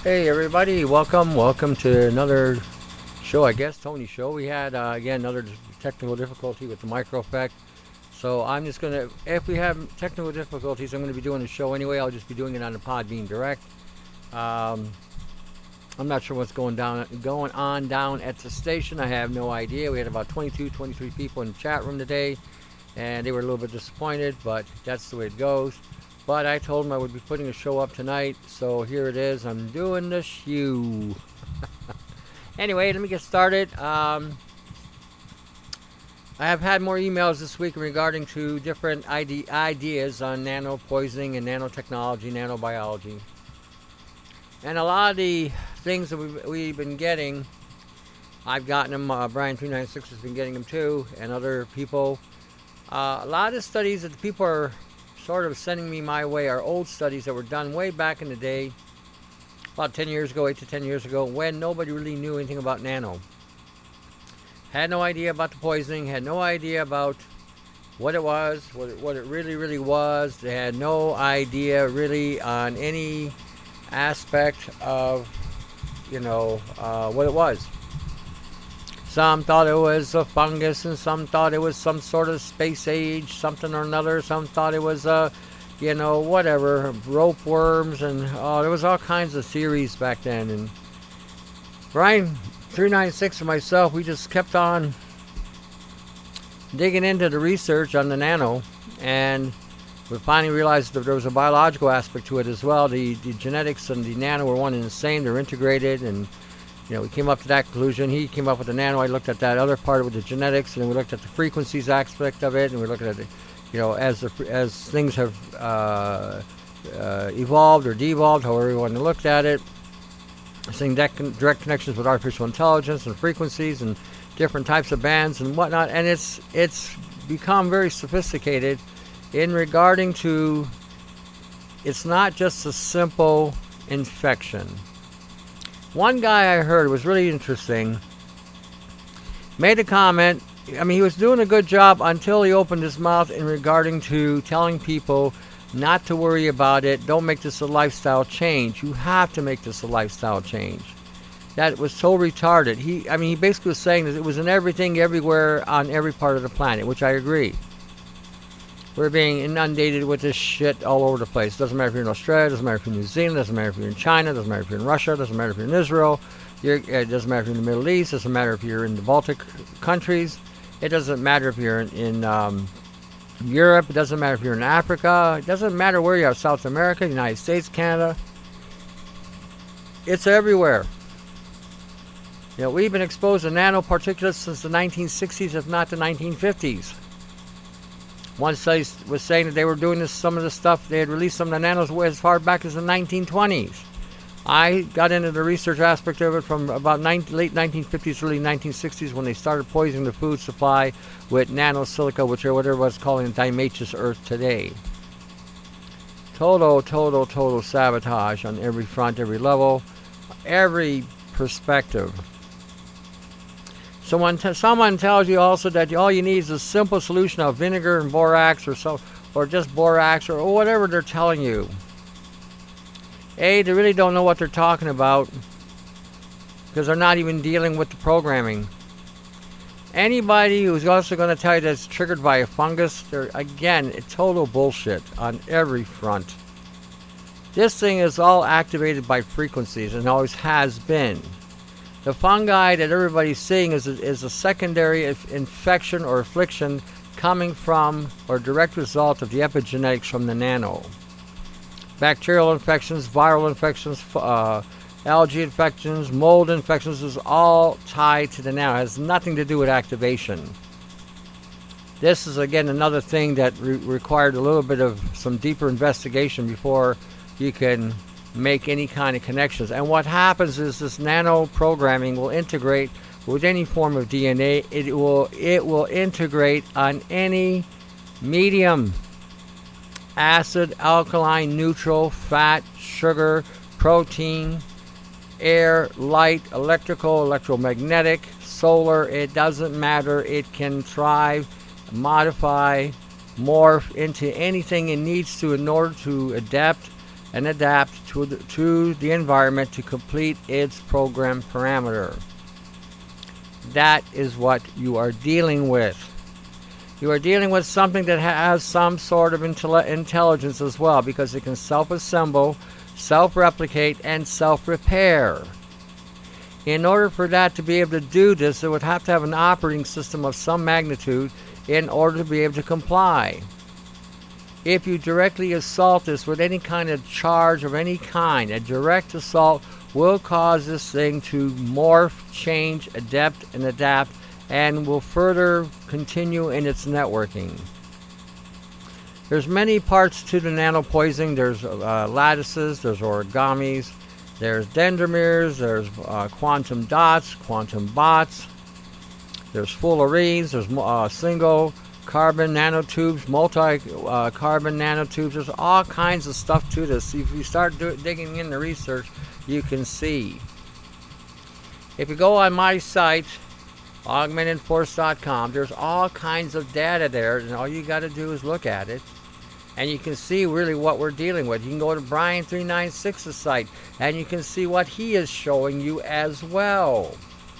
Hey everybody, welcome to another show, I guess, Tony show. We had, again, another technical difficulty with the micro effect. So I'm just going to, if we have technical difficulties, I'm going to be doing the show anyway. I'll just be doing it on the Podbean Direct. Um, I'm not sure what's going on down at the station. I have no idea. We had about 22, 23 people in the chat room today, and they were a little bit disappointed, but that's the way it goes. But I told them I would be putting a show up tonight, so here it is. I'm doing the shoe. Anyway, let me get started. I have had more emails this week regarding to different ideas on nano poisoning and nanotechnology, nanobiology. And a lot of the things that we've been getting, I've gotten them, Brian396 has been getting them too, and other people. A lot of the studies that people are sort of sending me my way are old studies that were done way back in the day, about 10 years ago, 8 to 10 years ago, when nobody really knew anything about nano. Had no idea about the poisoning, had no idea about what it was, what it really was. They had no idea really on any aspect of, what it was. Some thought it was a fungus, and some thought it was some sort of space age, something or another. Some thought it was, whatever, rope worms, and there was all kinds of theories back then. And Brian396 and myself, we just kept on digging into the research on the nano, and we finally realized that there was a biological aspect to it as well. The genetics and the nano were one and the same. They're integrated, and we came up to that conclusion. He came up with the nano. I looked at that other part with the genetics, and we looked at the frequencies aspect of it, and we looked at it, as things have evolved or devolved, however you want to look at it. Seeing direct connections with artificial intelligence and frequencies and different types of bands and whatnot, and it's become very sophisticated in regarding to. It's not just a simple infection. One guy I heard was really interesting, made a comment. I mean, he was doing a good job until he opened his mouth in regarding to telling people not to worry about it. Don't make this a lifestyle change. You have to make this a lifestyle change. That was so retarded. He basically was saying that it was in everything, everywhere, on every part of the planet, which I agree. We're being inundated with this shit all over the place. Doesn't matter if you're in Australia, doesn't matter if you're in New Zealand, doesn't matter if you're in China, doesn't matter if you're in Russia, doesn't matter if you're in Israel, it doesn't matter if you're in the Middle East, doesn't matter if you're in the Baltic countries, it doesn't matter if you're in Europe, it doesn't matter if you're in Africa, it doesn't matter where you are, South America, United States, Canada. It's everywhere. We've been exposed to nanoparticulates since the 1960s, if not the 1950s. One study was saying that they were doing some of the stuff, they had released some of the nanos as far back as the 1920s. I got into the research aspect of it from about late 1950s, early 1960s, when they started poisoning the food supply with nanosilica, which are what everyone's calling diatomaceous earth today. Total sabotage on every front, every level, every perspective. So when someone tells you also that all you need is a simple solution of vinegar and borax or just borax or whatever they're telling you, they really don't know what they're talking about, because they're not even dealing with the programming. Anybody who's also going to tell you that it's triggered by a fungus, they're, again, total bullshit on every front. This thing is all activated by frequencies and always has been. The fungi that everybody's seeing is a secondary infection or affliction coming from or direct result of the epigenetics from the nano. Bacterial infections, viral infections, algae infections, mold infections is all tied to the nano. It has nothing to do with activation. This is, again, another thing that required a little bit of some deeper investigation before you can make any kind of connections. And what happens is this nano programming will integrate with any form of DNA. It will integrate on any medium: acid, alkaline, neutral, fat, sugar, protein, air, light, electrical, electromagnetic, solar. It doesn't matter. It can thrive, modify, morph into anything it needs to in order to adapt and adapt to the environment to complete its program parameter. That is what you are dealing with. You are dealing with something that has some sort of intelligence as well, because it can self-assemble, self-replicate, and self-repair. In order for that to be able to do this, it would have to have an operating system of some magnitude in order to be able to comply. If you directly assault this with any kind of charge of any kind, a direct assault will cause this thing to morph, change, adapt, and will further continue in its networking. There's many parts to the nanopoisoning. There's lattices, there's origamis, there's dendromeres, there's quantum dots, quantum bots, there's fullerenes, there's single carbon nanotubes, multi-carbon nanotubes. There's all kinds of stuff to this. If you start digging into research, you can see. If you go on my site, augmentedforce.com, there's all kinds of data there, and all you got to do is look at it, and you can see really what we're dealing with. You can go to Brian 396's site, and you can see what he is showing you as well.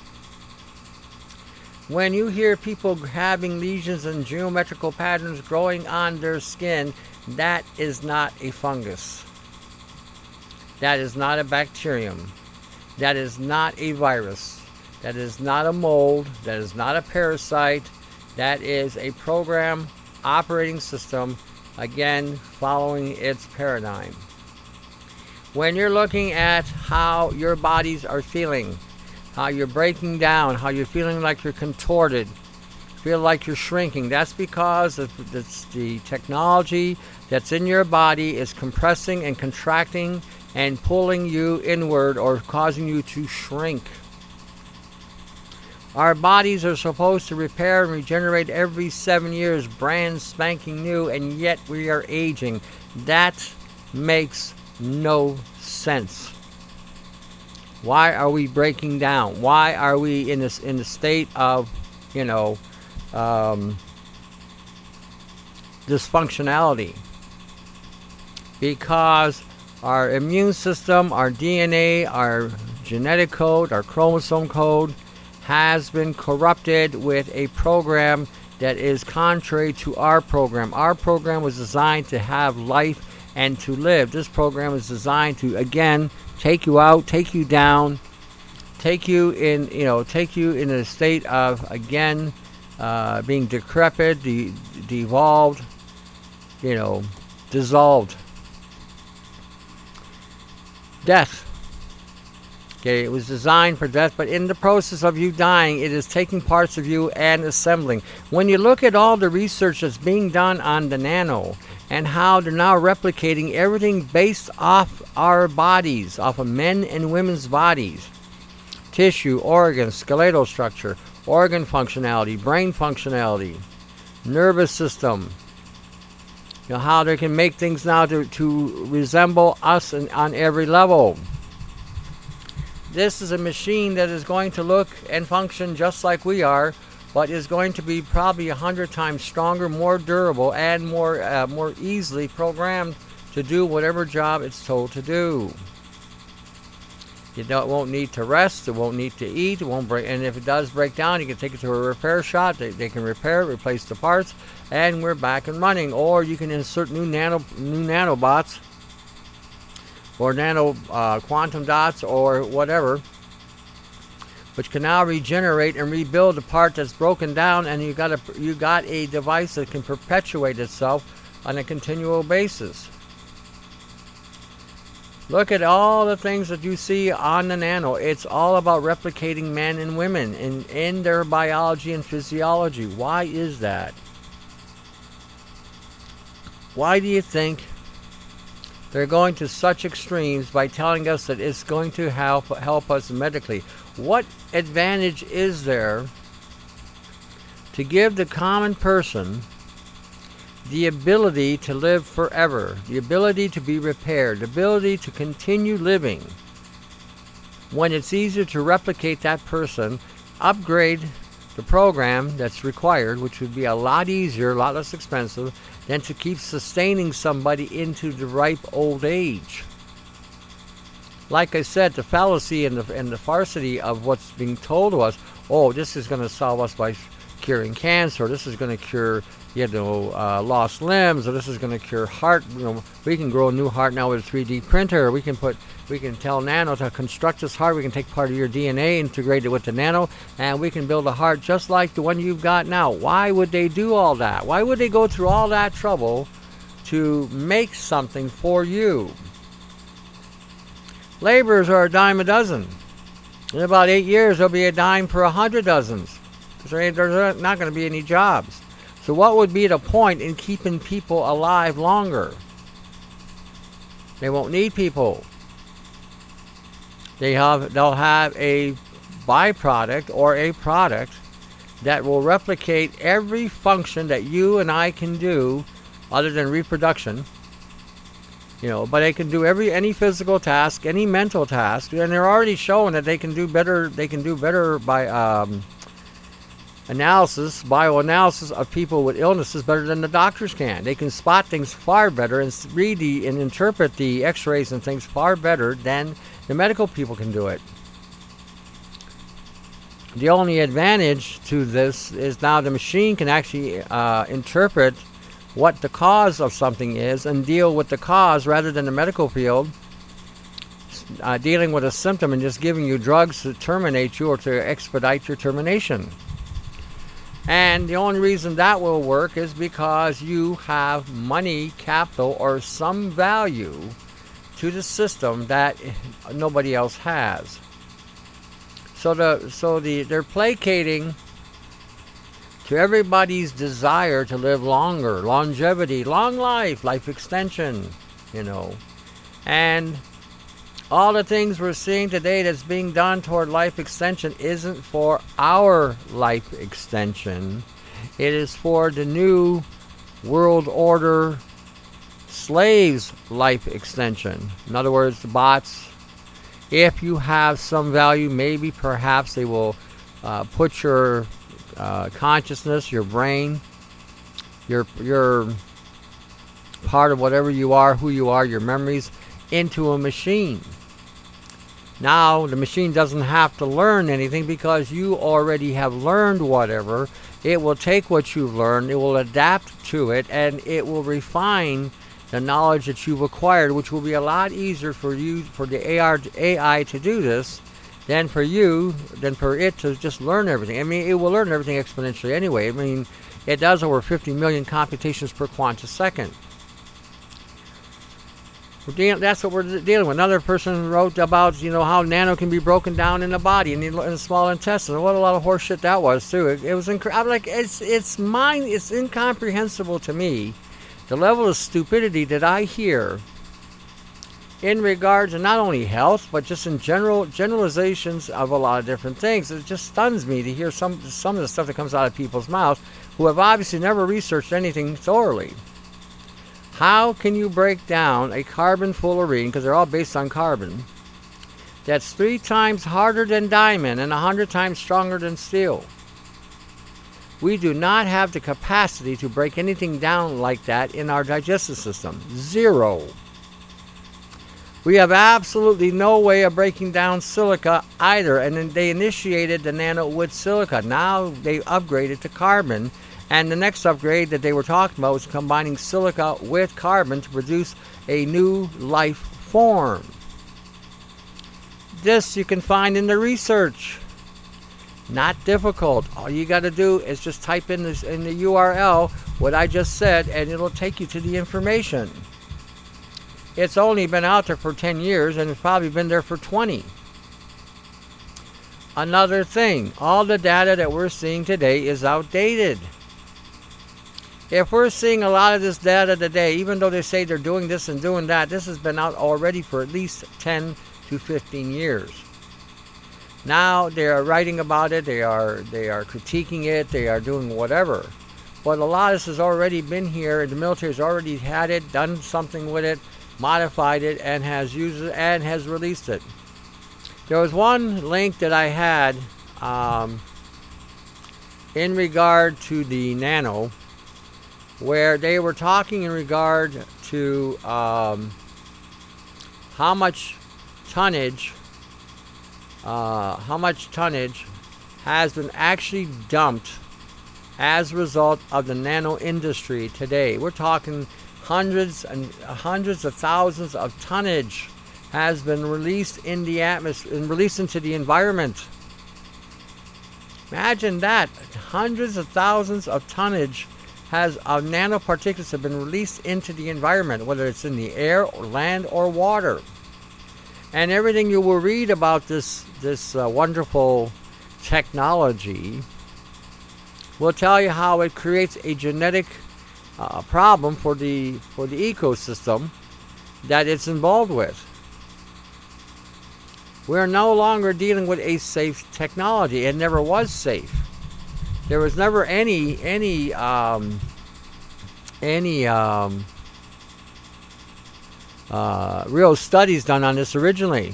When you hear people having lesions and geometrical patterns growing on their skin, that is not a fungus. That is not a bacterium. That is not a virus. That is not a mold. That is not a parasite. That is a program operating system, again, following its paradigm. When you're looking at how your bodies are feeling, how you're breaking down, how you're feeling like you're contorted, feel like you're shrinking, that's because the technology that's in your body is compressing and contracting and pulling you inward or causing you to shrink. Our bodies are supposed to repair and regenerate every 7 years, brand spanking new, and yet we are aging. That makes no sense. Why are we breaking down? Why are we in the state of, dysfunctionality? Because our immune system, our DNA, our genetic code, our chromosome code has been corrupted with a program that is contrary to our program. Our program was designed to have life and to live. This program is designed to, again, take you out, take you down, take you in a state of, again, being decrepit, devolved, dissolved. Death. Okay, it was designed for death, but in the process of you dying, it is taking parts of you and assembling. When you look at all the research that's being done on the nano and how they're now replicating everything based off our bodies, off of men and women's bodies, tissue, organs, skeletal structure, organ functionality, brain functionality, nervous system, how they can make things now to resemble us on every level. This is a machine that is going to look and function just like we are, but is going to be probably 100 times stronger, more durable, and more easily programmed to do whatever job it's told to do. It won't need to rest, it won't need to eat, it won't break, and if it does break down, you can take it to a repair shop, they can repair it, replace the parts, and we're back and running. Or you can insert new nanobots, or nano quantum dots, or whatever, which can now regenerate and rebuild the part that's broken down, and you got a device that can perpetuate itself on a continual basis. Look at all the things that you see on the nano. It's all about replicating men and women in their biology and physiology. Why is that? Why do you think they're going to such extremes by telling us that it's going to help us medically? What advantage is there to give the common person the ability to live forever, the ability to be repaired, the ability to continue living, when it's easier to replicate that person, upgrade the program that's required, which would be a lot easier, a lot less expensive, than to keep sustaining somebody into the ripe old age. Like I said, the fallacy and the falsity of what's being told to us, oh, this is going to solve us by curing cancer, this is going to cure, lost limbs, or this is going to cure heart. We can grow a new heart now with a 3D printer. We can tell Nano to construct this heart. We can take part of your DNA, integrate it with the Nano, and we can build a heart just like the one you've got now. Why would they do all that? Why would they go through all that trouble to make something for you? Laborers are a dime a dozen. In about 8 years, there'll be a dime per 100 dozens. Because there's not going to be any jobs. So what would be the point in keeping people alive longer? They won't need people. They'll have a byproduct or a product that will replicate every function that you and I can do other than reproduction. But they can do any physical task, any mental task, and they're already showing that they can do better. They can do better by bioanalysis of people with illnesses better than the doctors can. They can spot things far better and read and interpret the X-rays and things far better than the medical people can do it. The only advantage to this is now the machine can actually interpret what the cause of something is and deal with the cause rather than the medical field dealing with a symptom and just giving you drugs to terminate you or to expedite your termination. And the only reason that will work is because you have money, capital, or some value to the system that nobody else has. So they're placating to everybody's desire to live longer, longevity, long life extension, And all the things we're seeing today that's being done toward life extension isn't for our life extension. It is for the new world order slaves' life extension. In other words, the bots, if you have some value, maybe perhaps they will put your consciousness, your brain, your part of whatever you are, who you are, your memories, into a machine. Now the machine doesn't have to learn anything because you already have learned whatever. It will take what you've learned, it will adapt to it, and it will refine the knowledge that you've acquired, which will be a lot easier for the AI to do this than for it to just learn everything. I mean, it will learn everything exponentially anyway. I mean, it does over 50 million computations per quantisecond. That's what we're dealing with. Another person wrote about, how nano can be broken down in the body, in the small intestine. What a lot of horse shit that was too. It was I'm like, it's incomprehensible to me, the level of stupidity that I hear in regards to not only health, but just in generalizations of a lot of different things. It just stuns me to hear some of the stuff that comes out of people's mouths who have obviously never researched anything thoroughly. How can you break down a carbon fullerene, because they're all based on carbon, that's 3 times harder than diamond and 100 times stronger than steel? We do not have the capacity to break anything down like that in our digestive system. 0. We have absolutely no way of breaking down silica either, and then they initiated the nano with silica. Now they upgraded to carbon. And the next upgrade that they were talking about was combining silica with carbon to produce a new life form. This you can find in the research. Not difficult. All you got to do is just type in the URL what I just said, and it'll take you to the information. It's only been out there for 10 years, and it's probably been there for 20. Another thing, all the data that we're seeing today is outdated. If we're seeing a lot of this data today, even though they say they're doing this and doing that, this has been out already for at least 10 to 15 years. Now they are writing about it, they are critiquing it, they are doing whatever. But a lot of this has already been here, and the military has already had it, done something with it, modified it, and has used it and has released it. There was one link that I had in regard to the nano, where they were talking in regard to how much tonnage has been actually dumped as a result of the nano industry today. We're talking hundreds of thousands of tonnage has been released in the atmosphere and released into the environment. Imagine that. Hundreds of thousands of tonnage of nanoparticulates have been released into the environment, whether it's in the air, or land, or water. And everything you will read about this wonderful technology will tell you how it creates a genetic problem for the ecosystem that it's involved with. We're no longer dealing with a safe technology. It never was safe. There was never any real studies done on this originally.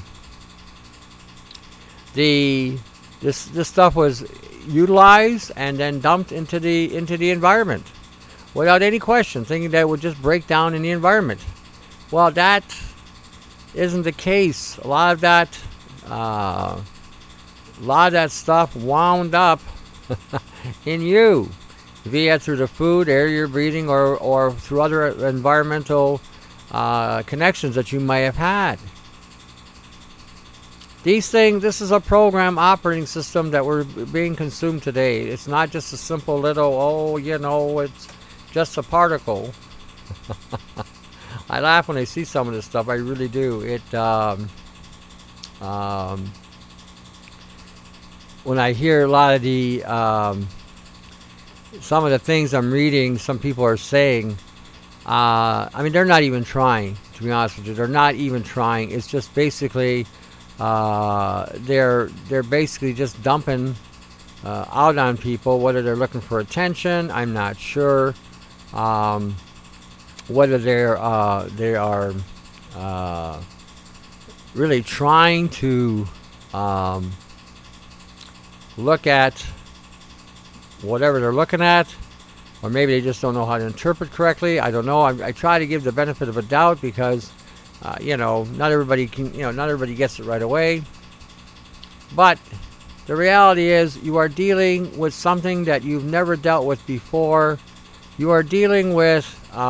This stuff was utilized and then dumped into the environment without any question, thinking that it would just break down in the environment. Well, that isn't the case. A lot of that stuff wound up in you via through the food, air you're breathing, or through other environmental connections that you may have had. These things, this is a program operating system that we're being consumed today. It's not just a simple little, it's just a particle. I laugh when I see some of this stuff. I really do. When I hear a lot of some of the things I'm reading, some people are saying, they're not even trying, to be honest with you. They're not even trying. It's just basically, they're basically just dumping out on people, whether they're looking for attention. I'm not sure. Whether they are really trying to look at whatever they're looking at, or maybe they just don't know how to interpret correctly. I don't know. I try to give the benefit of a doubt because not everybody gets it right away. But the reality is, you are dealing with something that you've never dealt with before. You are dealing with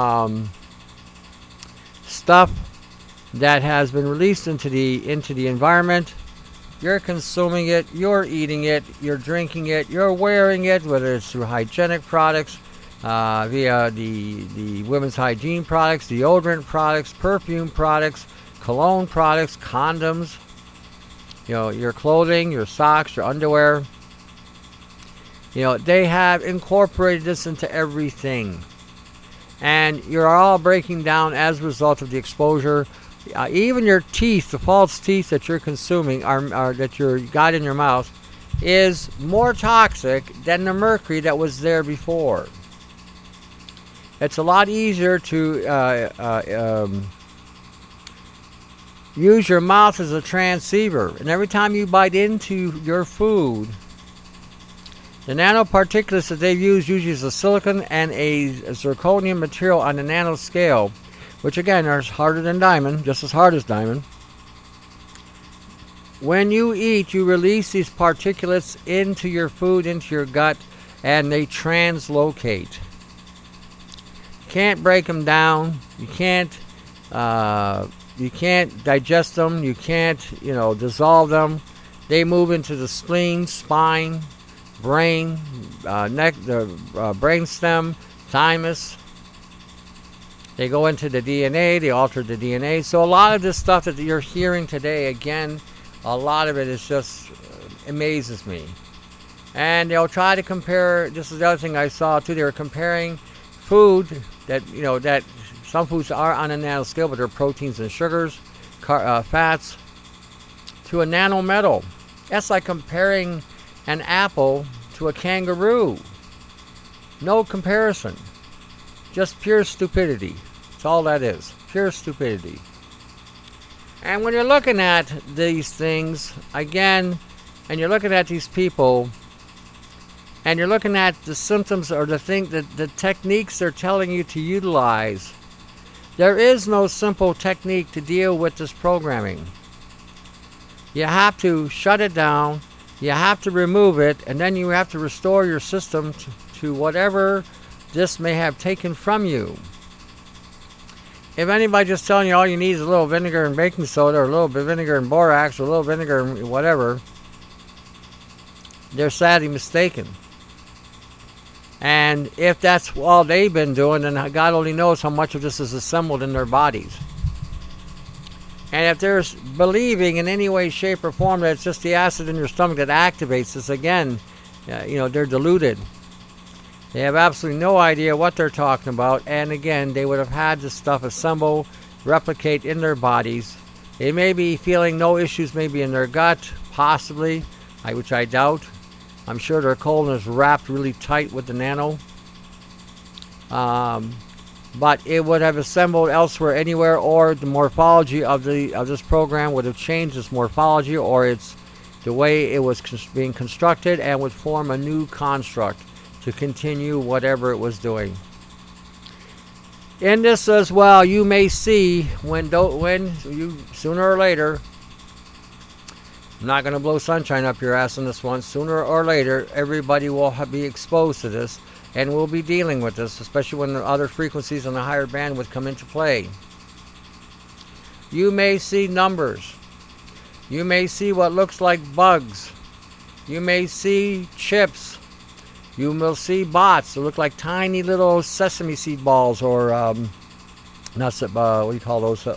stuff that has been released into the environment. You're consuming it, you're eating it, you're drinking it, you're wearing it, whether it's through hygienic products, via the women's hygiene products, deodorant products, perfume products, cologne products, condoms, your clothing, your socks, your underwear. They have incorporated this into everything. And you're all breaking down as a result of the exposure. Even your teeth, the false teeth that you're consuming, are that you got in your mouth, is more toxic than the mercury that was there before. It's a lot easier to use your mouth as a transceiver. And every time you bite into your food, the nanoparticulates that they use usually is a silicon and a zirconium material on the nanoscale, which again are harder than diamond, just as hard as diamond. When you eat, you release these particulates into your food, into your gut, and they translocate. You can't break them down. You can't digest them. You can't, dissolve them. They move into the spleen, spine, brain, neck, the brain stem, thymus. They go into the DNA. They alter the DNA. So a lot of this stuff that you're hearing today, again, a lot of it is just amazes me. And they'll try to compare. This is the other thing I saw too. They were comparing food that that some foods are on a nanoscale, but they're proteins and sugars, fats, to a nanometal. That's like comparing an apple to a kangaroo. No comparison. Just pure stupidity. That's all that is. Pure stupidity. And when you're looking at these things, again, and you're looking at these people, and you're looking at the symptoms or the techniques they're telling you to utilize. There is no simple technique to deal with this programming. You have to shut it down, you have to remove it, and then you have to restore your system to whatever this may have taken from you. If anybody's just telling you all you need is a little vinegar and baking soda, or a little bit of vinegar and borax, or a little vinegar and whatever, they're sadly mistaken. And if that's all they've been doing, then God only knows how much of this is assembled in their bodies. And if they're believing in any way, shape, or form that it's just the acid in your stomach that activates this, again, they're deluded. They have absolutely no idea what they're talking about. And again, they would have had this stuff assemble, replicate in their bodies. They may be feeling no issues, maybe in their gut, possibly, which I doubt. I'm sure their colon is wrapped really tight with the nano. But it would have assembled elsewhere, anywhere, or the morphology of this program would have changed its morphology, or it's the way it was being constructed, and would form a new construct to continue whatever it was doing. In this as well, you may see when you sooner or later, I'm not going to blow sunshine up your ass on this one, sooner or later everybody will be exposed to this, and we'll be dealing with this, especially when the other frequencies on the higher bandwidth come into play. You may see numbers. You may see what looks like bugs. You may see chips. You will see bots that look like tiny little sesame seed balls, or what do you call those?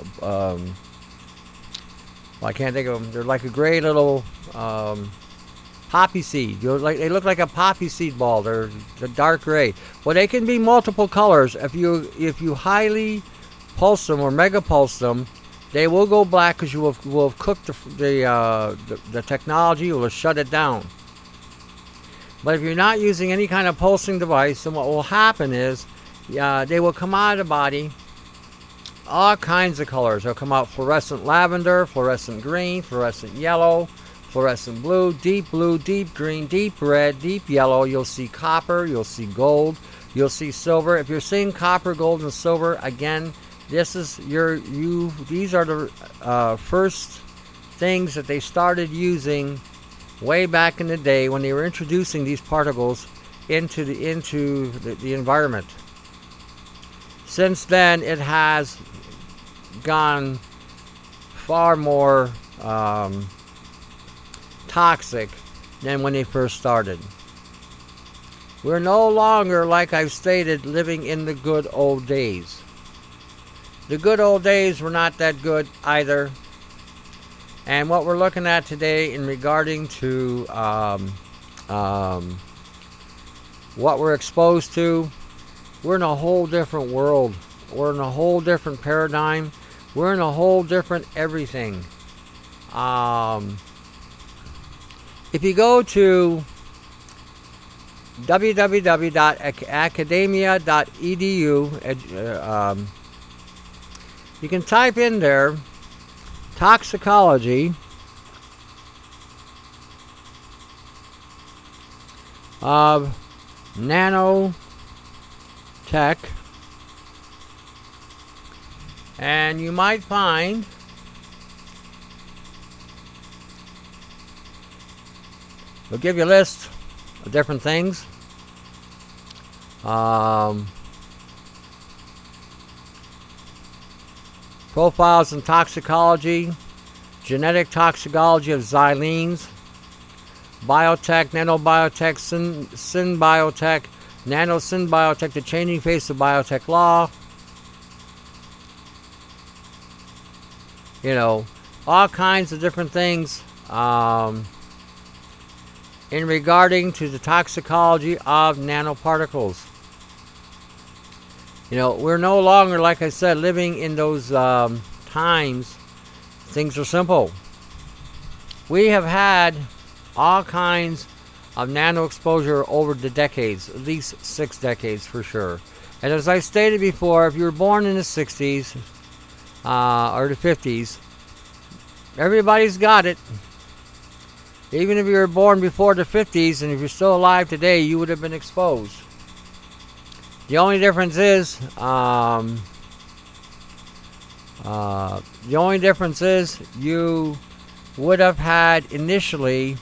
I can't think of them. They're like a gray little poppy seed. They look like a poppy seed ball. They're dark gray. Well, they can be multiple colors. If you highly pulse them or mega pulse them, they will go black because you will have cooked the technology. You will have shut it down. But if you're not using any kind of pulsing device, then what will happen is they will come out of the body all kinds of colors. They'll come out fluorescent lavender, fluorescent green, fluorescent yellow, fluorescent blue, deep green, deep red, deep yellow. You'll see copper, you'll see gold, you'll see silver. If you're seeing copper, gold, and silver, again, these are the first things that they started using way back in the day when they were introducing these particles into the environment. Since then, it has gone far more toxic than when they first started. We're no longer, like I've stated, living in the good old days. The good old days were not that good either. And what we're looking at today in regarding to what we're exposed to, we're in a whole different world. We're in a whole different paradigm. We're in a whole different everything. If you go to www.academia.edu, you can type in there toxicology of nanotech, and you might find it'll give you a list of different things. Profiles in toxicology, genetic toxicology of xylenes, biotech, nanobiotech, synbiotech, nanosymbiotic, the changing face of biotech law. All kinds of different things in regarding to the toxicology of nanoparticles. We're no longer, like I said, living in those times. Things are simple. We have had all kinds of nano exposure over the decades, at least 6 decades for sure. And as I stated before, if you were born in the 60s or the 50s, everybody's got it. Even if you were born before the 50s, and if you're still alive today, you would have been exposed. The only difference is, you would have had initially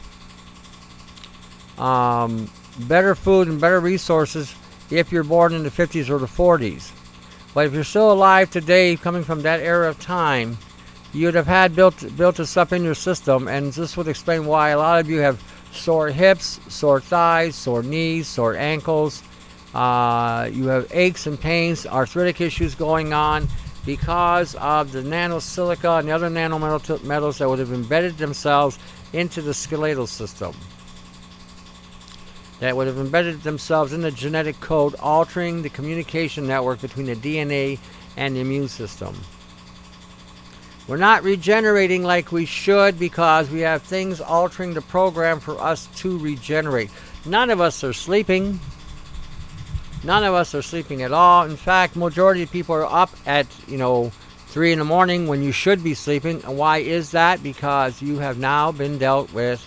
better food and better resources if you're born in the 50s or the 40s. But if you're still alive today, coming from that era of time, you'd have had built this up in your system, and this would explain why a lot of you have sore hips, sore thighs, sore knees, sore ankles. You have aches and pains, arthritic issues going on because of the nanosilica and the other nanometals that would have embedded themselves into the skeletal system. That would have embedded themselves in the genetic code, altering the communication network between the DNA and the immune system. We're not regenerating like we should because we have things altering the program for us to regenerate. None of us are sleeping. None of us are sleeping at all. In fact, majority of people are up at 3 in the morning when you should be sleeping. And why is that? Because you have now been dealt with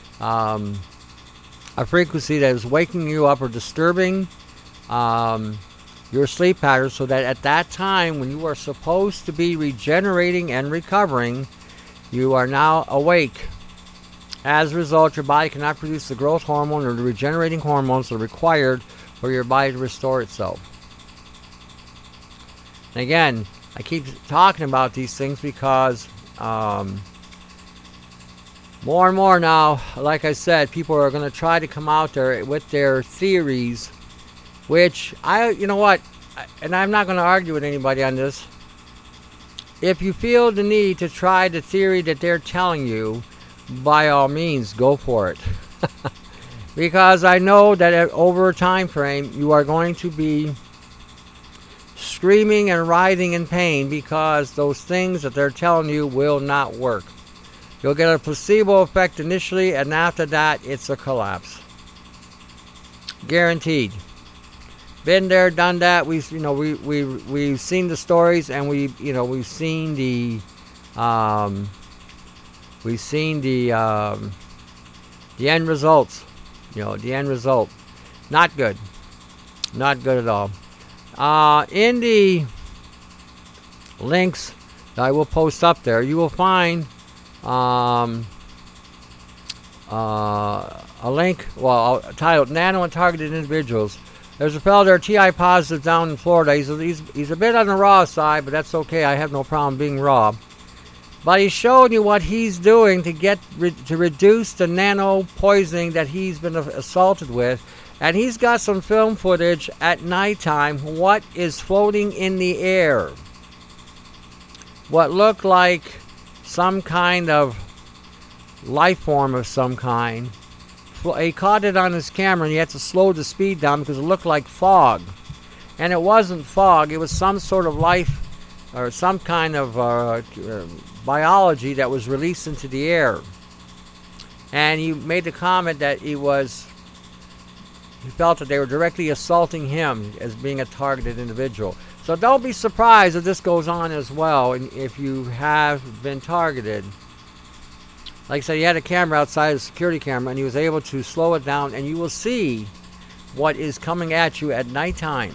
a frequency that is waking you up or disturbing your sleep pattern, so that at that time when you are supposed to be regenerating and recovering, you are now awake. As a result, your body cannot produce the growth hormone or the regenerating hormones that are required for your body to restore itself. And again, I keep talking about these things because more and more now, like I said, people are going to try to come out there with their theories, which you know what, and I'm not going to argue with anybody on this. If you feel the need to try the theory that they're telling you, by all means, go for it. Because I know that over a time frame, you are going to be screaming and writhing in pain because those things that they're telling you will not work. You'll get a placebo effect initially, and after that, it's a collapse. Guaranteed. Been there, done that. We've seen the stories, and we've seen the end results. The end result. Not good. Not good at all. In the links that I will post up there, you will find a link, titled Nano and Targeted Individuals. There's a fellow there, TI positive, down in Florida. He's a bit on the raw side, but that's okay. I have no problem being raw. But he's showing you what he's doing to reduce the nano poisoning that he's been assaulted with. And he's got some film footage at nighttime, what is floating in the air. What looked like some kind of life form of some kind. He caught it on his camera, and he had to slow the speed down because it looked like fog. And it wasn't fog. It was some sort of life or some kind of biology that was released into the air. And he made the comment that he felt that they were directly assaulting him as being a targeted individual. So don't be surprised if this goes on as well, and if you have been targeted. Like I said, he had a camera outside, a security camera, and he was able to slow it down, and you will see what is coming at you at nighttime.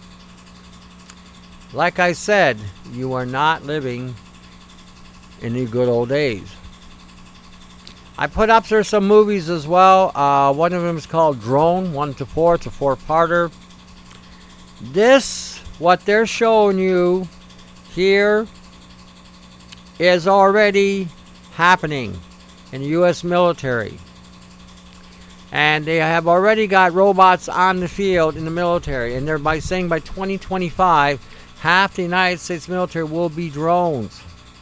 Like I said, you are not living in the good old days. I put up there some movies as well. One of them is called Drone, 1 to 4. It's a 4-parter. What they're showing you here is already happening in the U.S. military. And they have already got robots on the field in the military. And they're saying by 2025, half the United States military will be drones.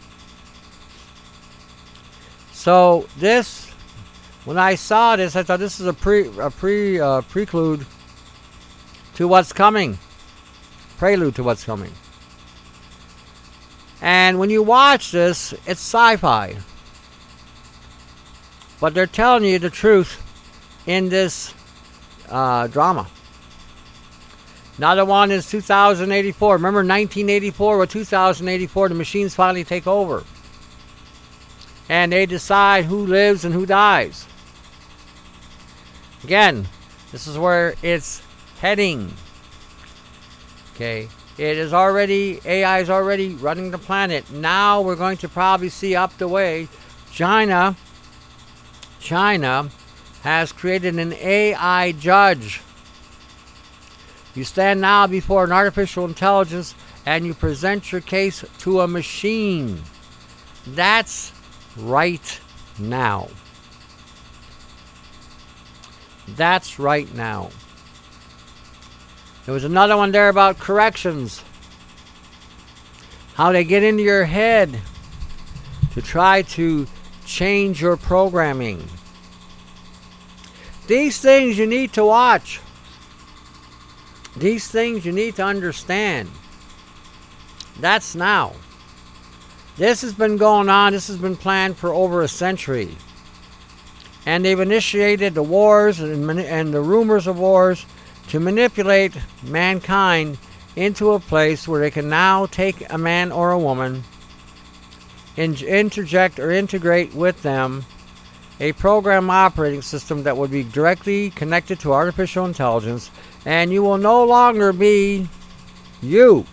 So when I saw this, I thought this is a prelude to what's coming. Prelude to what's coming. And when you watch this, it's sci-fi. But they're telling you the truth in this drama. Another one is 2084. Remember 1984 or 2084, the machines finally take over. And they decide who lives and who dies. Again, this is where it's heading. Okay, it is already, AI is already running the planet. Now we're going to probably see up the way, China has created an AI judge. You stand now before an artificial intelligence and you present your case to a machine. That's right now. That's right now. There was another one there about corrections. How they get into your head to try to change your programming. These things you need to watch. These things you need to understand. That's now. This has been going on. This has been planned for over a century. And they've initiated the wars and the rumors of wars to manipulate mankind into a place where they can now take a man or a woman, interject or integrate with them a program operating system that would be directly connected to artificial intelligence, and you will no longer be you.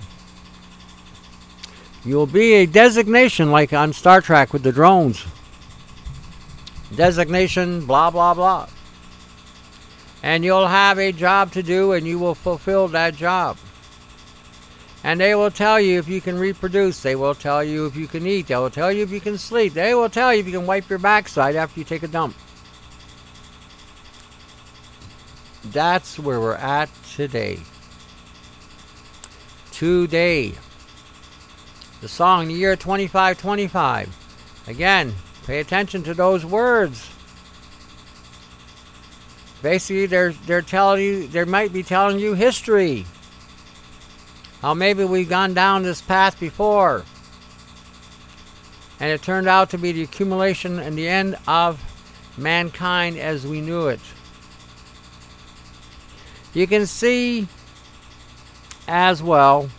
You'll be a designation like on Star Trek with the drones. Designation, blah, blah, blah. And you'll have a job to do, and you will fulfill that job. And they will tell you if you can reproduce. They will tell you if you can eat. They will tell you if you can sleep. They will tell you if you can wipe your backside after you take a dump. That's where we're at today. Today. The song, the year 2525. Again, pay attention to those words. Basically, they're telling you, they might be telling you history. How maybe we've gone down this path before. And it turned out to be the accumulation and the end of mankind as we knew it. You can see as well,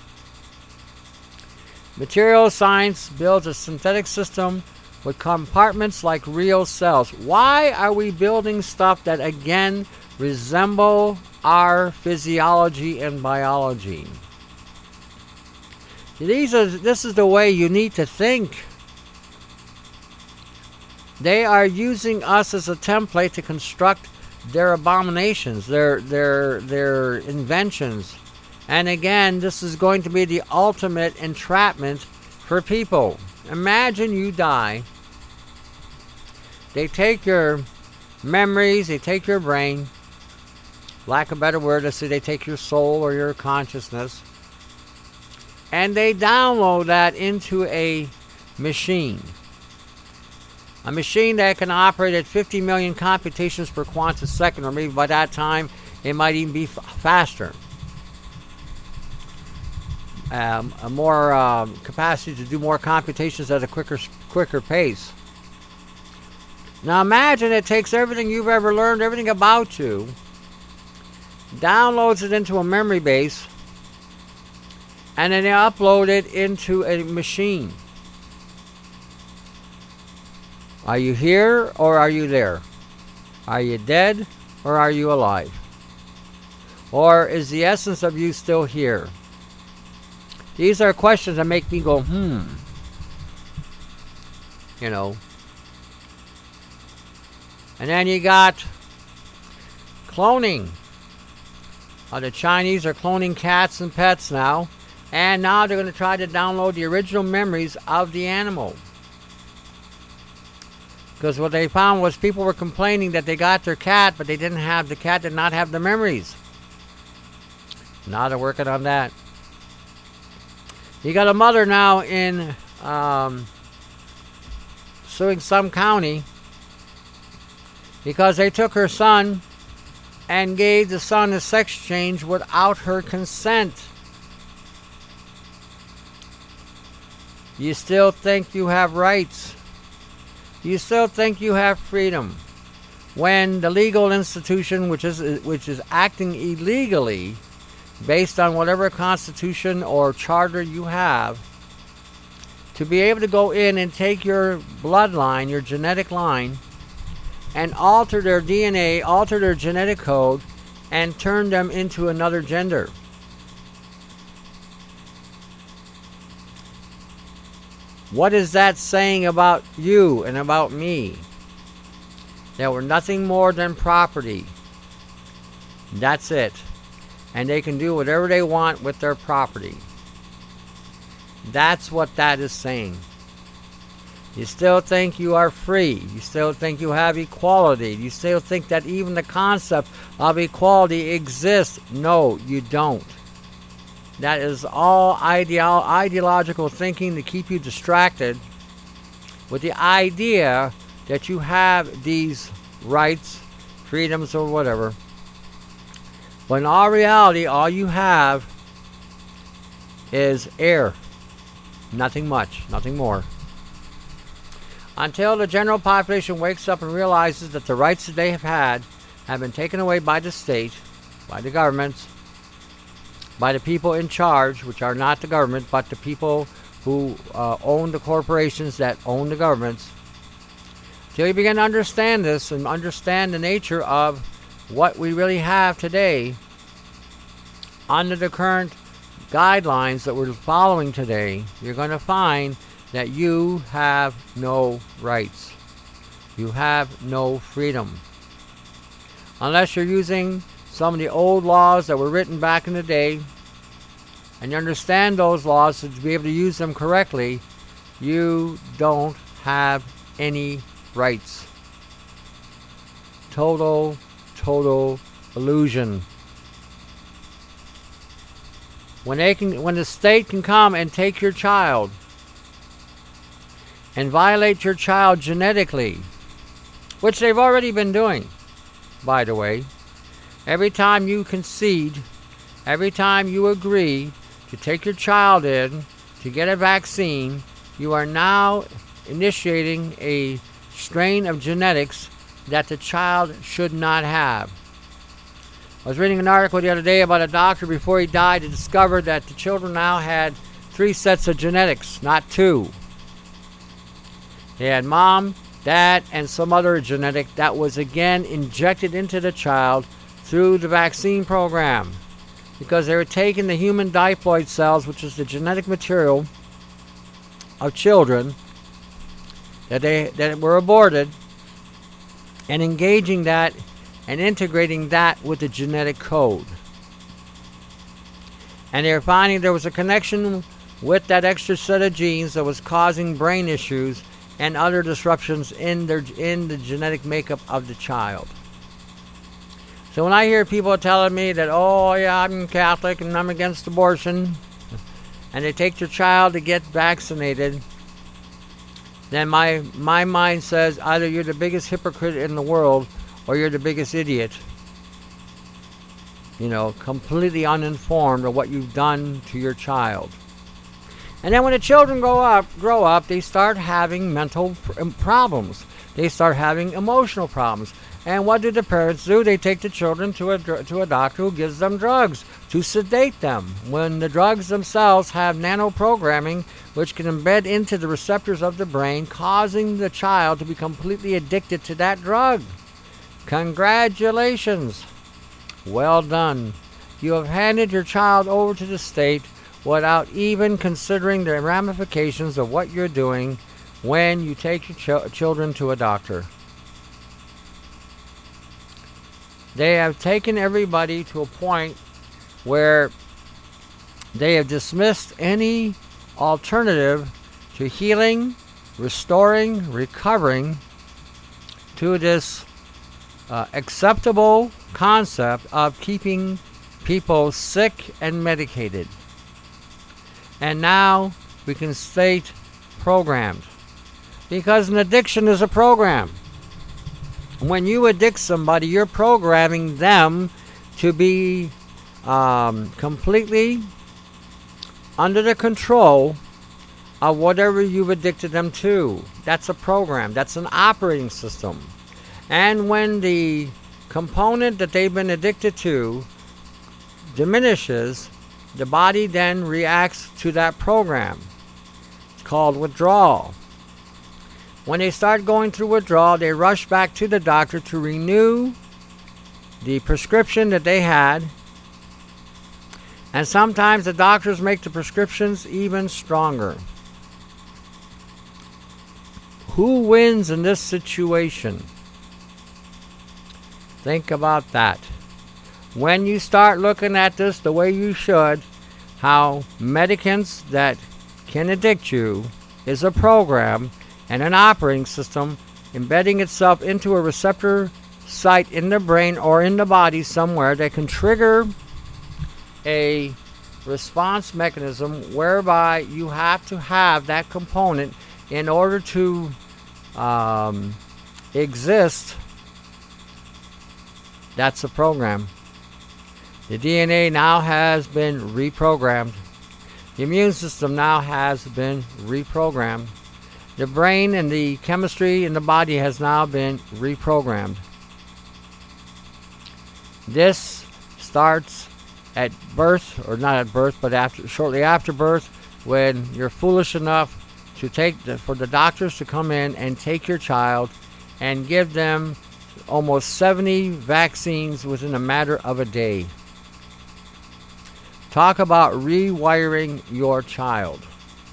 material science builds a synthetic system with compartments like real cells. Why are we building stuff that again resemble our physiology and biology? This is the way you need to think. They are using us as a template to construct their abominations, their inventions. And again, this is going to be the ultimate entrapment for people. Imagine you die. They take your memories, they take your brain. Lack of a better word, let's say they take your soul or your consciousness. And they download that into a machine. A machine that can operate at 50 million computations per quantum second, or maybe by that time it might even be faster. A more capacity to do more computations at a quicker pace. Now imagine it takes everything you've ever learned, everything about you, downloads it into a memory base, and then they upload it into a machine. Are you here or are you there? Are you dead or are you alive? Or is the essence of you still here? These are questions that make me go, you know. And then you got cloning. The Chinese are cloning cats and pets now. And now they're going to try to download the original memories of the animal. Because what they found was people were complaining that they got their cat, but the cat did not have the memories. Now they're working on that. You got a mother now in suing some county because they took her son and gave the son a sex change without her consent. You still think you have rights? You still think you have freedom? When the legal institution, which is acting illegally, based on whatever constitution or charter you have, to be able to go in and take your bloodline, your genetic line, and alter their DNA, alter their genetic code, and turn them into another gender. What is that saying about you and about me? That we're nothing more than property. That's it. And they can do whatever they want with their property. That's what that is saying. You still think you are free. You still think you have equality. You still think that even the concept of equality exists. No, you don't. That is all ideological thinking to keep you distracted with the idea that you have these rights, freedoms, or whatever. But in all reality, all you have is air. Nothing much, nothing more. Until the general population wakes up and realizes that the rights that they have been taken away by the state, by the governments, by the people in charge, which are not the government, but the people who own the corporations that own the governments. Till you begin to understand this and understand the nature of what we really have today under the current guidelines that we're following today, you're going to find that you have no rights. You have no freedom. Unless you're using some of the old laws that were written back in the day, and you understand those laws to be able to use them correctly, you don't have any rights. Total illusion. When the state can come and take your child and violate your child genetically, which they've already been doing, by the way. Every time you concede, every time you agree to take your child in to get a vaccine, you are now initiating a strain of genetics that the child should not have. I was reading an article the other day about a doctor before he died who discovered that the children now had 3 sets of genetics, not 2. They had mom, dad, and some other genetic that was again injected into the child through the vaccine program, because they were taking the human diploid cells, which is the genetic material of children that were aborted, and engaging that and integrating that with the genetic code. And they were finding there was a connection with that extra set of genes that was causing brain issues and other disruptions in the genetic makeup of the child. So when I hear people telling me that, oh yeah, I'm Catholic and I'm against abortion, and they take their child to get vaccinated, then my mind says either you're the biggest hypocrite in the world or you're the biggest idiot. Completely uninformed of what you've done to your child. And then when the children grow up, they start having mental problems. They start having emotional problems. And what do the parents do? They take the children to a doctor who gives them drugs to sedate them, when the drugs themselves have nanoprogramming which can embed into the receptors of the brain, causing the child to be completely addicted to that drug. Congratulations. Well done. You have handed your child over to the state without even considering the ramifications of what you're doing when you take your children to a doctor. They have taken everybody to a point where they have dismissed any alternative to healing, restoring, recovering to this acceptable concept of keeping people sick and medicated. And now we can state programmed, because an addiction is a program. When you addict somebody, you're programming them to be completely under the control of whatever you've addicted them to. That's a program. That's an operating system. And when the component that they've been addicted to diminishes, the body then reacts to that program. It's called withdrawal. When they start going through withdrawal, they rush back to the doctor to renew the prescription that they had. And sometimes the doctors make the prescriptions even stronger. Who wins in this situation? Think about that. When you start looking at this the way you should, how medicaments that can addict you is a program and an operating system embedding itself into a receptor site in the brain or in the body somewhere that can trigger a response mechanism whereby you have to have that component in order to exist. That's a program. The DNA now has been reprogrammed. The immune system now has been reprogrammed. The brain and the chemistry in the body has now been reprogrammed. This starts at birth, or not at birth, but shortly after birth, when you're foolish enough to for the doctors to come in and take your child and give them almost 70 vaccines within a matter of a day. Talk about rewiring your child.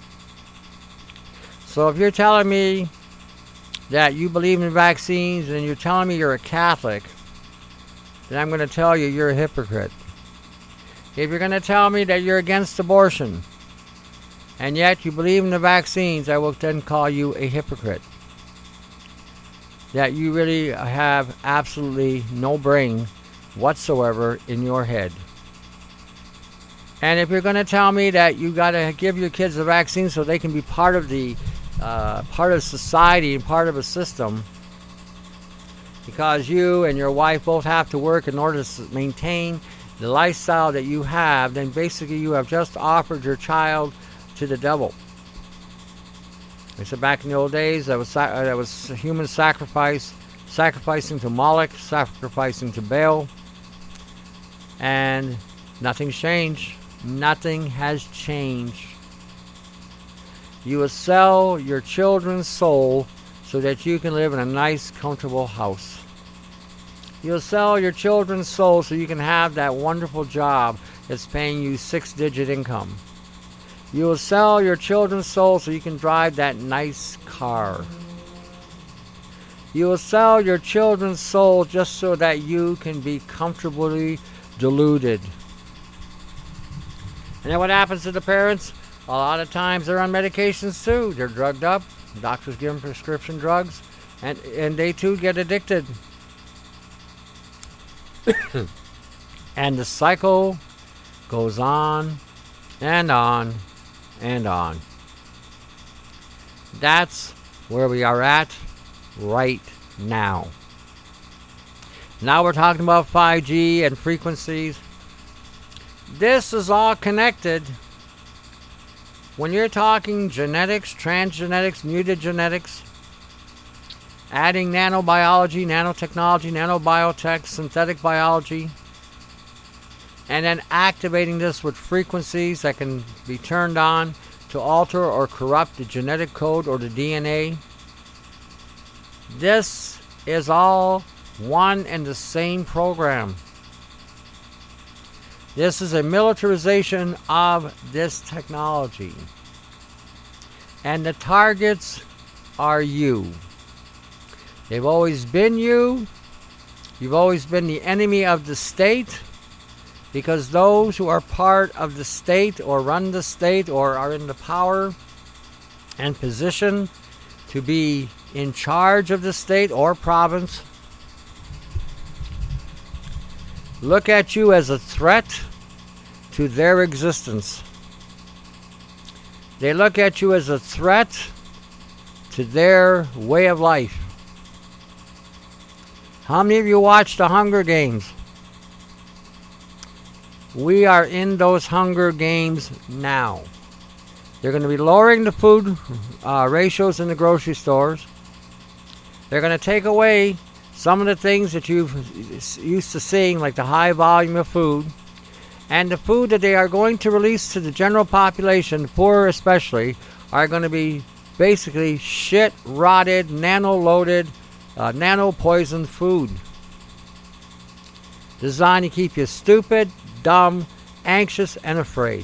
So if you're telling me that you believe in vaccines and you're telling me you're a Catholic, then I'm going to tell you you're a hypocrite. If you're going to tell me that you're against abortion, and yet you believe in the vaccines, I will then call you a hypocrite. That you really have absolutely no brain whatsoever in your head. And if you're going to tell me that you got to give your kids the vaccine so they can be part of society and part of a system, because you and your wife both have to work in order to maintain the lifestyle that you have, then basically you have just offered your child to the devil. They said back in the old days that was human sacrifice, sacrificing to Moloch, sacrificing to Baal, and nothing's changed. Nothing has changed. You will sell your children's soul so that you can live in a nice, comfortable house. You'll sell your children's soul so you can have that wonderful job that's paying you 6-digit income. You will sell your children's soul so you can drive that nice car. You will sell your children's soul just so that you can be comfortably deluded. And then what happens to the parents? A lot of times they're on medications too. They're drugged up. Doctors give them prescription drugs. And they too get addicted. And the cycle goes on and on and on. That's where we are at right now. Now we're talking about 5G and frequencies. This is all connected. When you're talking genetics, transgenetics, mutagenetics, adding nanobiology, nanotechnology, nanobiotech, synthetic biology, and then activating this with frequencies that can be turned on to alter or corrupt the genetic code or the DNA. This is all one and the same program. This is a militarization of this technology. And the targets are you. They've always been you. You've always been the enemy of the state, because those who are part of the state or run the state or are in the power and position to be in charge of the state or province look at you as a threat to their existence. They look at you as a threat to their way of life. How many of you watched the Hunger Games? We are in those Hunger Games now. They're going to be lowering the food ratios in the grocery stores. They're going to take away some of the things that you've used to seeing, like the high volume of food. And the food that they are going to release to the general population, the poor especially, are going to be basically shit, rotted, nano-loaded, nano-poisoned food. Designed to keep you stupid, dumb, anxious, and afraid.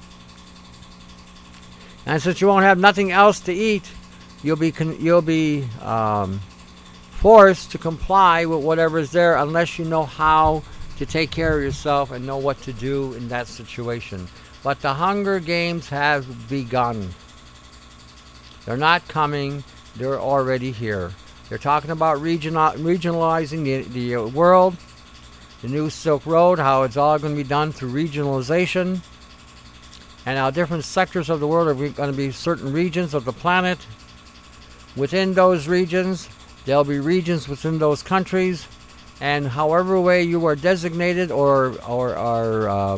And since you won't have nothing else to eat, you'll be forced to comply with whatever is there unless you know how to take care of yourself and know what to do in that situation. But the Hunger Games have begun. They're not coming. They're already here. They're talking about regionalizing the world, the new Silk Road, how it's all going to be done through regionalization, and how different sectors of the world are going to be certain regions of the planet. Within those regions, there'll be regions within those countries, and however way you are designated or are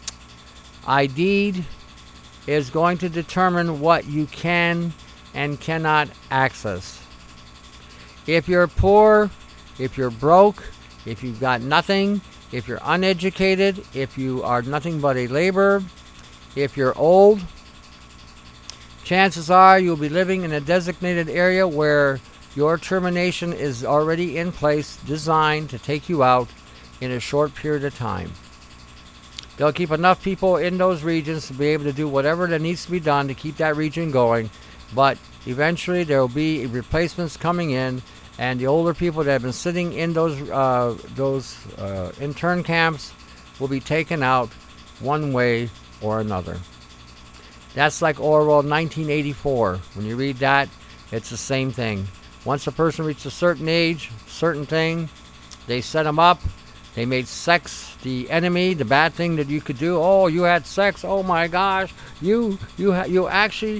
ID'd is going to determine what you can and cannot access. If you're poor, if you're broke, if you've got nothing, if you're uneducated, if you are nothing but a laborer, if you're old, chances are you'll be living in a designated area where your termination is already in place, designed to take you out in a short period of time. They'll keep enough people in those regions to be able to do whatever that needs to be done to keep that region going, but eventually there will be replacements coming in, and the older people that have been sitting in those intern camps will be taken out one way or another. That's like Orwell 1984. When you read that, it's the same thing. Once a person reaches a certain age, certain thing, they set them up. They made sex the enemy, the bad thing that you could do. Oh, you had sex. Oh my gosh, you actually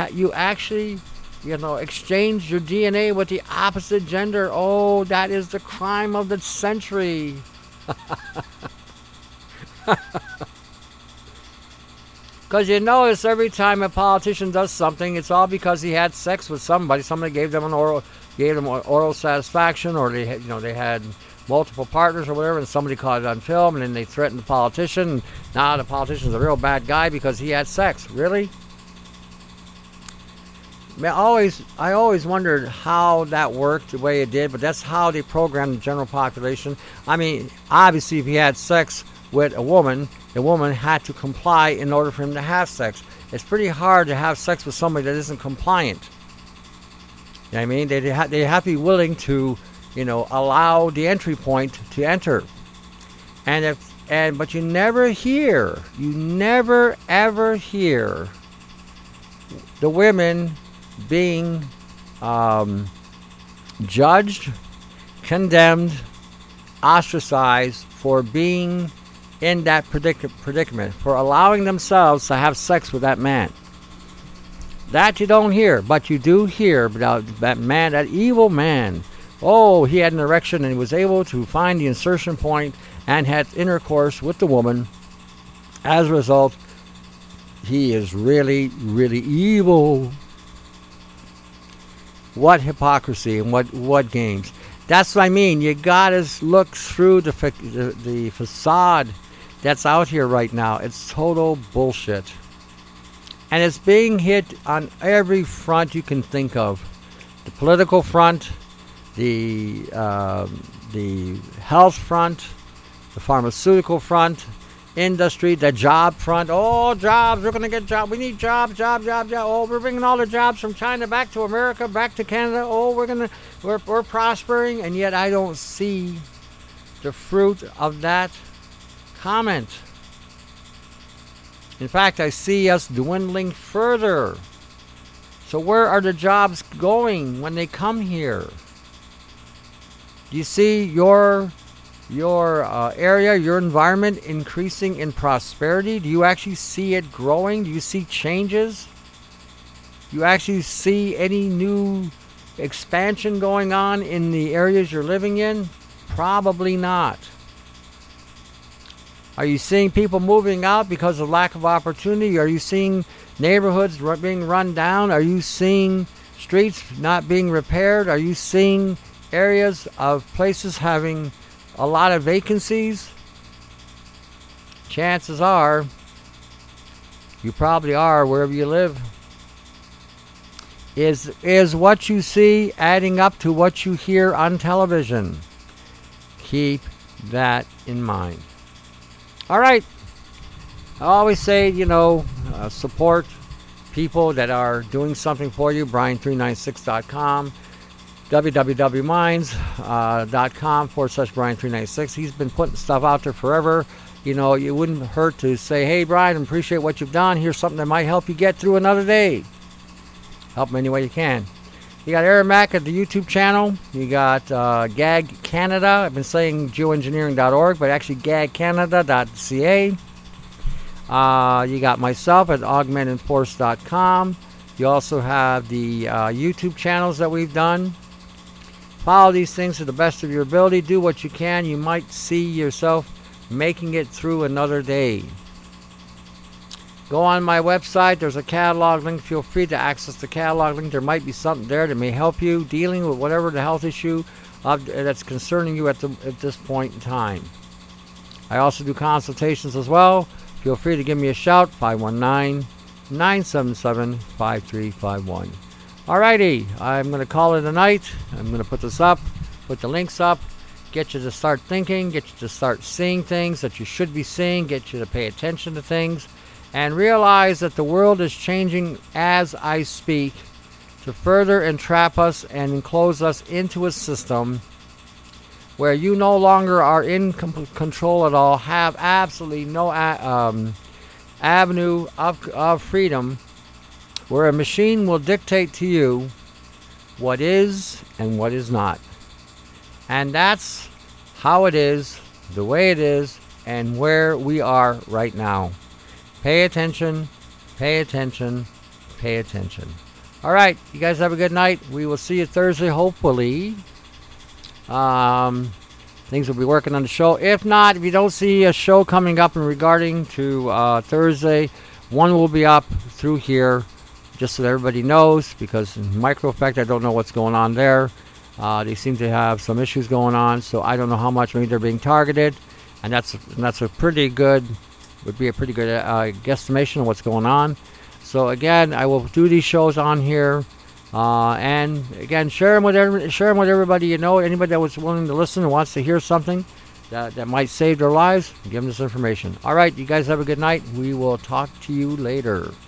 exchanged your DNA with the opposite gender. Oh, that is the crime of the century. Because you notice every time a politician does something, it's all because he had sex with somebody. Somebody gave them oral satisfaction, or they had multiple partners or whatever, and somebody caught it on film, and then they threatened the politician. And now the politician's a real bad guy because he had sex. Really? I always wondered how that worked the way it did, but that's how they programmed the general population. I mean, obviously, if he had sex with a woman, the woman had to comply in order for him to have sex. It's pretty hard to have sex with somebody that isn't compliant. You know what I mean? They have to be willing to, allow the entry point to enter. But you never ever hear the women being judged, condemned, ostracized for being in that predicament, for allowing themselves to have sex with that man. That you don't hear, but you do hear about that man, that evil man. Oh, he had an erection and he was able to find the insertion point and had intercourse with the woman. As a result, he is really, really evil. What hypocrisy and what games. That's what I mean. You gotta look through the facade that's out here right now. It's total bullshit. And it's being hit on every front you can think of. The political front, the health front, the pharmaceutical front, industry, the job front. Oh, jobs, we're going to get jobs. We need jobs. Oh, we're bringing all the jobs from China back to America, back to Canada. Oh, we're prospering. And yet I don't see the fruit of that comment. In fact, I see us dwindling further. So where are the jobs going when they come here? Do you see your area, your environment increasing in prosperity? Do you actually see it growing? Do you see changes? Do you actually see any new expansion going on in the areas you're living in? Probably not. Are you seeing people moving out because of lack of opportunity? Are you seeing neighborhoods being run down? Are you seeing streets not being repaired? Are you seeing areas of places having a lot of vacancies? Chances are you probably are wherever you live. Is what you see adding up to what you hear on television? Keep that in mind. All right. I always say, support people that are doing something for you. Brian396.com, www.minds.com/Brian396. He's been putting stuff out there forever. It wouldn't hurt to say, hey, Brian, I appreciate what you've done. Here's something that might help you get through another day. Help him any way you can. You got Aaron Mack at the YouTube channel. You got GAG Canada. I've been saying geoengineering.org, but actually gagcanada.ca. You got myself at augmentedforce.com. You also have the YouTube channels that we've done. Follow these things to the best of your ability. Do what you can. You might see yourself making it through another day. Go on my website. There's a catalog link. Feel free to access the catalog link. There might be something there that may help you dealing with whatever the health issue that's concerning you at this point in time. I also do consultations as well. Feel free to give me a shout, 519-977-5351. Alrighty, I'm going to call it a night. I'm going to put this up, put the links up, get you to start thinking, get you to start seeing things that you should be seeing, get you to pay attention to things, and realize that the world is changing as I speak to further entrap us and enclose us into a system where you no longer are in control at all, have absolutely no avenue of freedom, where a machine will dictate to you what is and what is not. And that's how it is, the way it is, and where we are right now. Pay attention, pay attention, pay attention. All right, you guys have a good night. We will see you Thursday, hopefully. Things will be working on the show. If not, if you don't see a show coming up in regarding to Thursday, one will be up through here, just so that everybody knows, because in Micro Effect, I don't know what's going on there. They seem to have some issues going on, so I don't know how much maybe they're being targeted, and that's a pretty good, would be a pretty good guesstimation of what's going on. So again, I will do these shows on here. And again, share them with everybody you know. Anybody that was willing to listen and wants to hear something that might save their lives, give them this information. All right, you guys have a good night. We will talk to you later.